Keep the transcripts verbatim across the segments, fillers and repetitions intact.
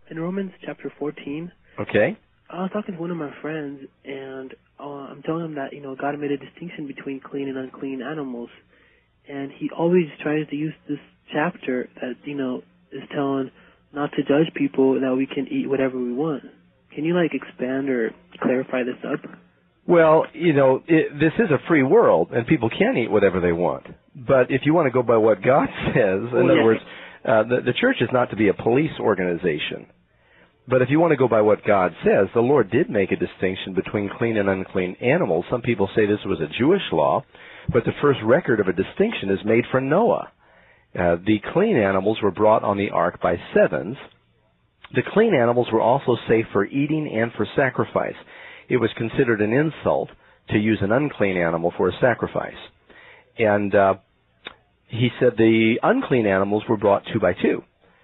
in Romans chapter fourteen, Okay. I was talking to one of my friends, and uh, I'm telling him that, you know, God made a distinction between clean and unclean animals. And he always tries to use this chapter that, you know, is telling not to judge people, that we can eat whatever we want. Can you, like, expand or clarify this up? Well, you know, it, this is a free world, and people can eat whatever they want. But if you want to go by what God says, in Oh, other yeah. words, uh, the, the church is not to be a police organization. But if you want to go by what God says, the Lord did make a distinction between clean and unclean animals. Some people say this was a Jewish law, but the first record of a distinction is made for Noah. Uh, the clean animals were brought on the ark by sevens. The clean animals were also safe for eating and for sacrifice. It was considered an insult to use an unclean animal for a sacrifice. And uh, he said the unclean animals were brought two by two.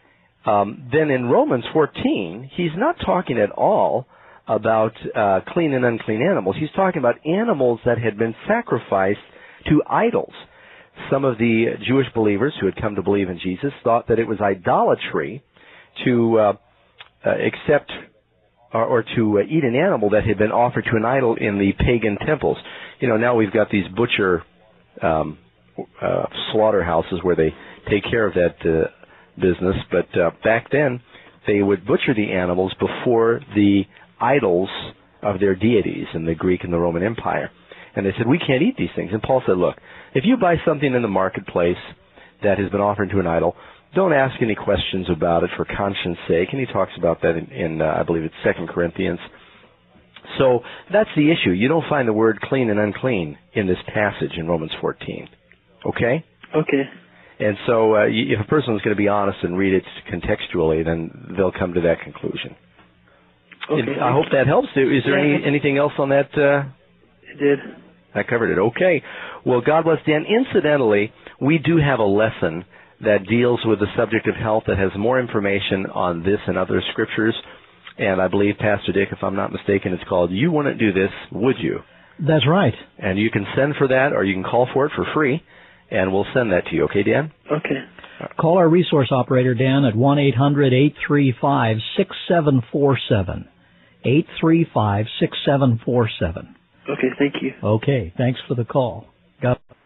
Um, then in Romans fourteen, he's not talking at all about uh, clean and unclean animals. He's talking about animals that had been sacrificed to idols. Some of the Jewish believers who had come to believe in Jesus thought that it was idolatry to uh, uh, accept or, or to uh, eat an animal that had been offered to an idol in the pagan temples. You know, now we've got these butcher um, uh, slaughterhouses where they take care of that uh, business, but uh, back then they would butcher the animals before the idols of their deities in the Greek and the Roman Empire. And they said, we can't eat these things. And Paul said, look, if you buy something in the marketplace that has been offered to an idol, don't ask any questions about it for conscience sake. And he talks about that in, in uh, I believe it's Second Corinthians. So that's the issue. You don't find the word clean and unclean in this passage in Romans fourteen. Okay? Okay. And so uh, if a person is going to be honest and read it contextually, then they'll come to that conclusion. Okay. And I hope that helps. Is there Yeah. any, anything else on that? Uh, It did. I covered it. Okay. Well, God bless Dan. Incidentally, we do have a lesson that deals with the subject of health that has more information on this and other scriptures. And I believe, Pastor Dick, if I'm not mistaken, it's called You Wouldn't Do This, Would You? That's right. And you can send for that, or you can call for it for free, and we'll send that to you. Okay, Dan? Okay. Call our resource operator, Dan, at one eight hundred eight three five six seven four seven. eight three five six seven four seven. Okay, thank you. Okay, thanks for the call. God